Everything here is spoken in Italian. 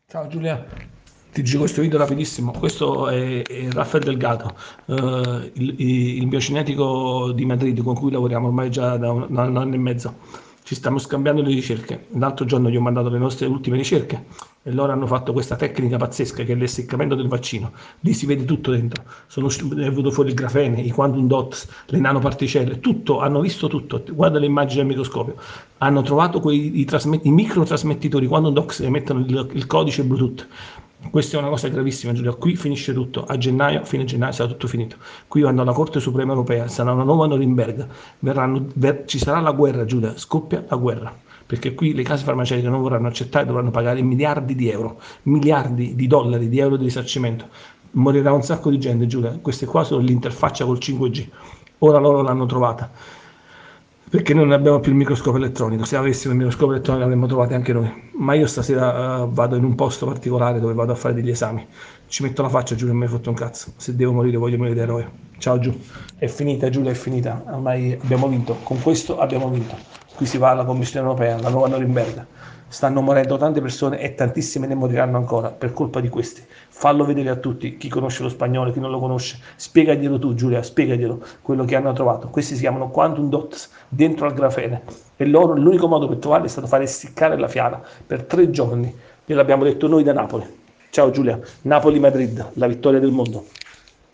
Ciao Giulia, ti giro questo video rapidissimo. Questo è Rafael Delgado, il biocinetico di Madrid con cui lavoriamo ormai già da un anno e mezzo. Ci stiamo scambiando le ricerche. L'altro giorno gli ho mandato le nostre ultime ricerche e loro hanno fatto questa tecnica pazzesca che è l'essiccamento del vaccino. Lì si vede tutto dentro. È venuto fuori il grafene, i quantum dots, le nanoparticelle, tutto, hanno visto tutto. Guarda le immagini al microscopio. Hanno trovato i microtrasmettitori quantum dots che emettono il codice Bluetooth. Questa è una cosa gravissima, Giulia. Qui finisce tutto. A gennaio, fine gennaio, sarà tutto finito. Qui vanno alla Corte Suprema Europea, sarà una nuova Norimberga. Ci sarà la guerra, Giulia. Scoppia la guerra. Perché qui le case farmaceutiche non vorranno accettare, dovranno pagare miliardi di euro, miliardi di dollari, di euro di risarcimento. Morirà un sacco di gente, Giulia. Queste qua sono l'interfaccia col 5G. Ora loro l'hanno trovata. Perché noi non abbiamo più il microscopio elettronico, se avessimo il microscopio elettronico l'avremmo trovati anche noi. Ma io stasera vado in un posto particolare dove vado a fare degli esami. Ci metto la faccia, Giulia, e mi hai fatto un cazzo. Se devo morire voglio morire da eroe. Ciao Giù. È finita Giulia, è finita. Ormai abbiamo vinto. Con questo abbiamo vinto. Qui si va alla Commissione Europea, la nuova Norimberga. Stanno morendo tante persone e tantissime ne moriranno ancora per colpa di questi. Fallo vedere a tutti, chi conosce lo spagnolo, chi non lo conosce. Spiegaglielo tu, Giulia, spiegaglielo quello che hanno trovato. Questi si chiamano quantum dots dentro al grafene e loro l'unico modo per trovarli è stato fare essiccare la fiala per 3 giorni. Gliel'abbiamo detto noi da Napoli. Ciao Giulia, Napoli-Madrid, la vittoria del mondo.